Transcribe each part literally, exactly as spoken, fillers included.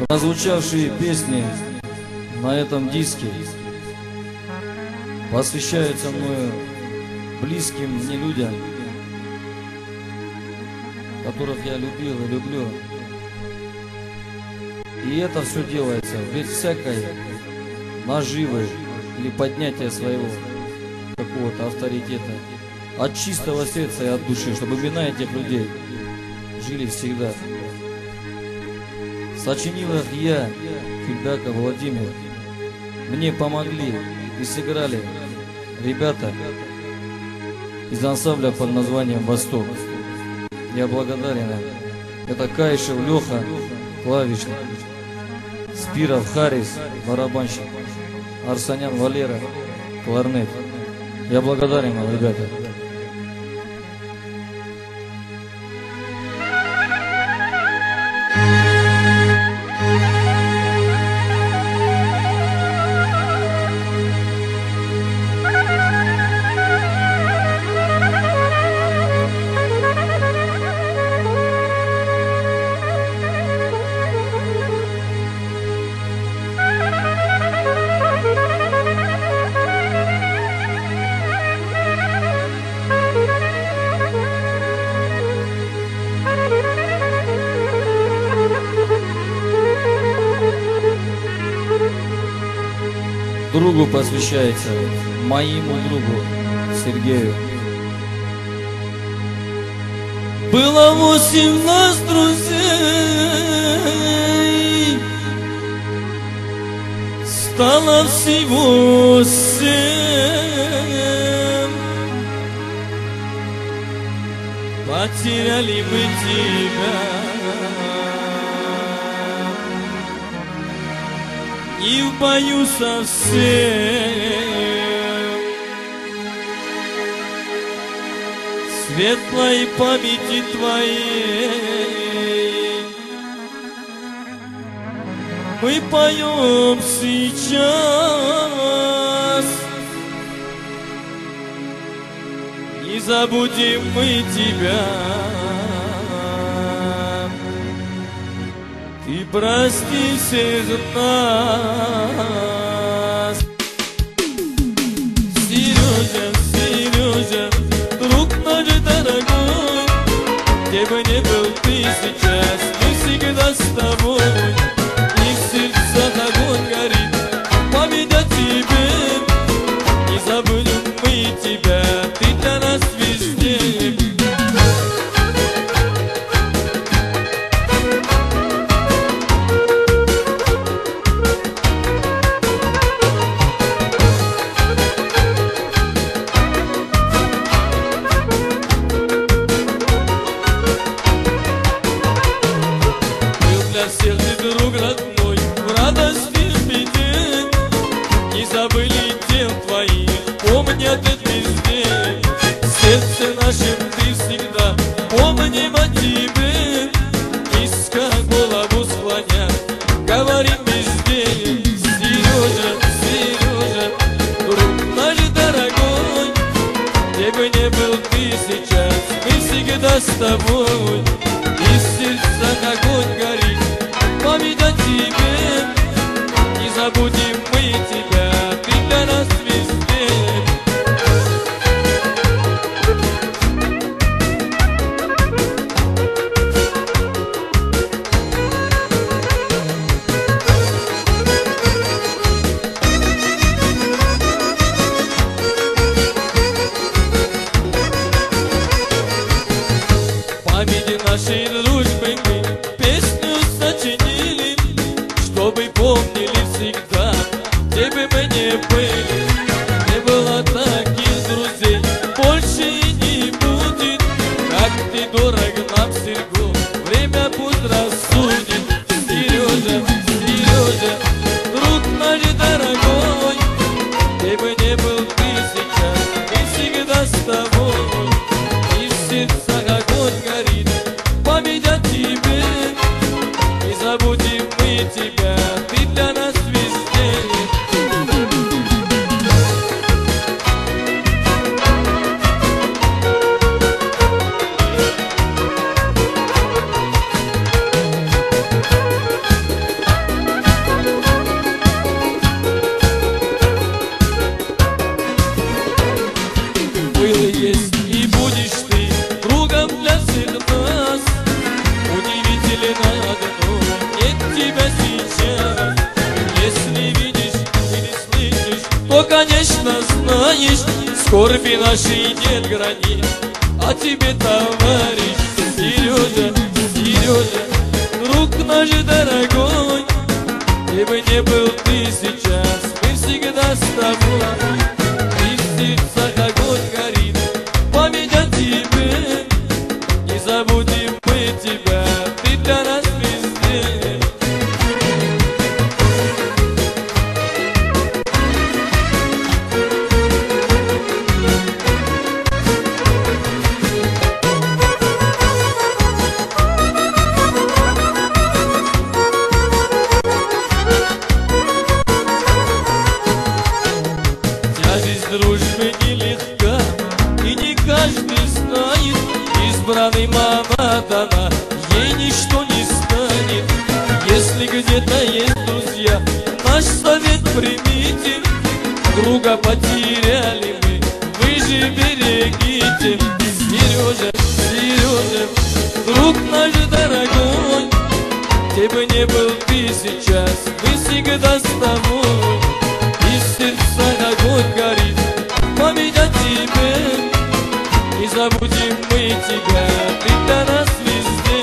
Прозвучавшие песни на этом диске посвящаются мною близким мне людям, которых я любил и люблю. И это все делается без всякой наживы или поднятия своего какого-то авторитета, от чистого сердца и от души, чтобы имена этих людей жили всегда. Сочинил их я, Фельдаков Владимир. Мне помогли и сыграли ребята из ансамбля под названием «Восток». Я благодарен им. Это Кайшев Леха, клавишник, Спиров Харис, барабанщик, Арсанян Валера, кларнет. Я благодарен вам, ребята. Другу посвящается, моему другу Сергею. Было восемь нас друзей, стало всего семь. Потеряли мы тебя, и в бою совсем. Светлой памяти твоей мы поем сейчас. Не забудем мы тебя, ты прости всех нас. Сережа, Сережа, друг наш дорогой, где бы ни был ты сейчас, мы всегда с тобой. И в сердцах огонь горит, память о тебе. Не забудем мы тебя, ты для нас везде. Всех ты друг родной, в радости, в беде. Не забыли дел твоих, помнят это везде. В сердце нашем ты всегда, помним о тебе. Низко голову склоня, говорим везде. Сережа, Сережа, друг наш дорогой, где бы ни был ты сейчас, мы всегда с тобой. И в сердцах огонь горит, память о тебе. Не забудем мы тебя, ты для нас везде. Памяти нашей дружбы мы песню сочинили, чтобы помнили всегда, где бы мы ни были. Не было таких друзей, больше и не будет. Как ты дорог нам, Серго, время пусть рассудит. Сережа, Сережа, друг наш дорогой, где бы ни был ты сейчас, мы всегда с тобой. И в сердцах огонь горит, память о тебе. Не забудем мы тебя, ты для нас скорби нашей нет границ. А тебе, товарищ Сережа, Сережа, друг наш дорогой, где бы не был ты сейчас, мы всегда с тобой. И в сердцах огонь горит, память о тебе, не забудем мы тебя, ты для нас везде. Дружбы нелегка, и не каждый знает, избранной мама дана, ей ничто не станет. Если где-то есть друзья, наш совет примите, друга потеряли мы, вы же берегите. Сережа, Сережа, друг наш дорогой, где бы не был ты сейчас, мы всегда с тобой. И в сердцах огонь горит, память о тебе, не забудем мы тебя, ты для нас везде.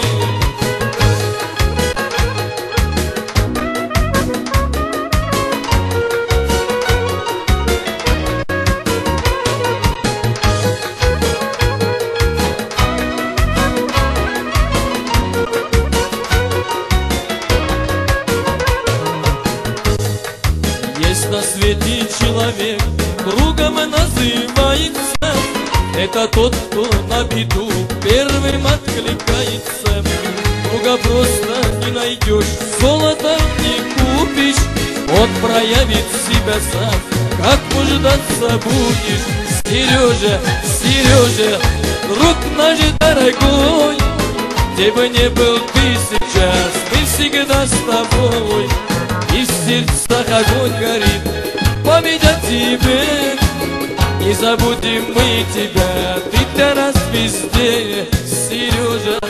Есть на свете человек, другом называется, это тот, кто на беду первым откликается. Друга просто не найдешь, золото не купишь, он проявит себя сам, как нуждаться будешь. Сережа, Сережа, друг наш дорогой, где бы не был ты сейчас, мы всегда с тобой. И в сердцах огонь горит, память о тебе, не забудем мы тебя, ты для нас везде, Сережа.